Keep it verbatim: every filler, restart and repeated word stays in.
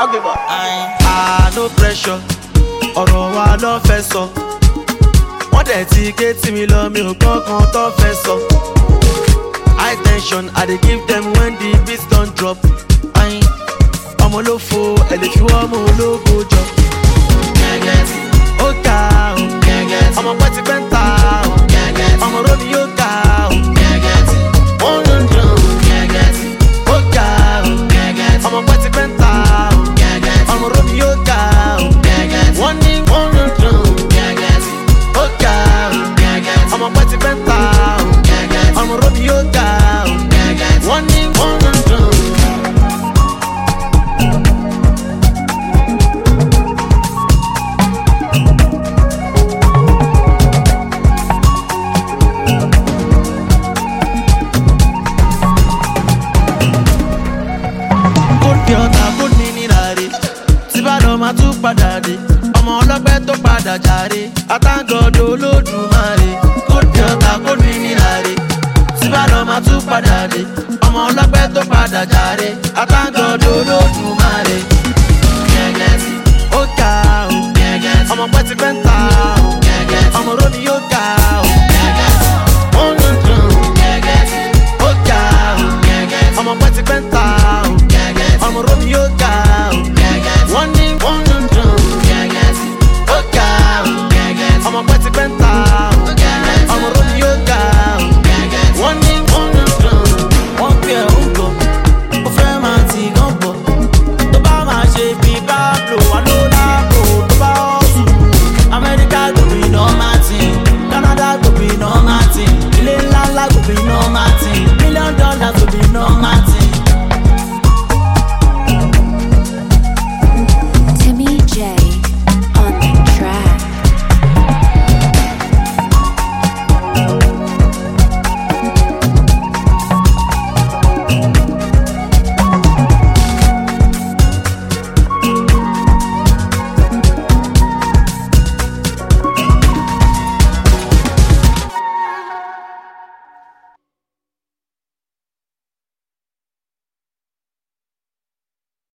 Agbeba. Ah, no pressure. Ọ̀rọ̀ wa ló fẹ́ sọ. Wọ́n dẹ̀ ti gé tí mi lọ, mi ò gbọ́ kan tó fẹ́ sọ. High tension, I dey give them when the beat don drop. Ọmọ ló fo, ẹ̀ lè fi wọ́n ọmọ ológo jọ. Ó ga o, ọmọ pẹ́ ti pẹ́ ń ta o. Ọmọ rómi yóò ga o. Wọ́n ló ń dùn o. Ó ga o, ọmọ pẹ́ ti pẹ́ ń ta o. Ọmọ rómi yóò ga o. Wọ́n ní wọ́n ló ń dùn o. Ó ga o, ọmọ pẹ́ ti pẹ́ ń ta o. Ọmọ rómi yóò ga o. Wọ́n ní wọ́n ló ń dùn o. Ma tún padà dé ọmọ ọlọ́pẹ́ tó padà jàre àtàgọ́dọ̀ olódùmarè kó di ọ̀tá kó ní níláre síbàdàn ma tún padà dé ọmọ ọlọ́pẹ́ tó padà jàre àtàgọ́dọ̀ olódùmarè.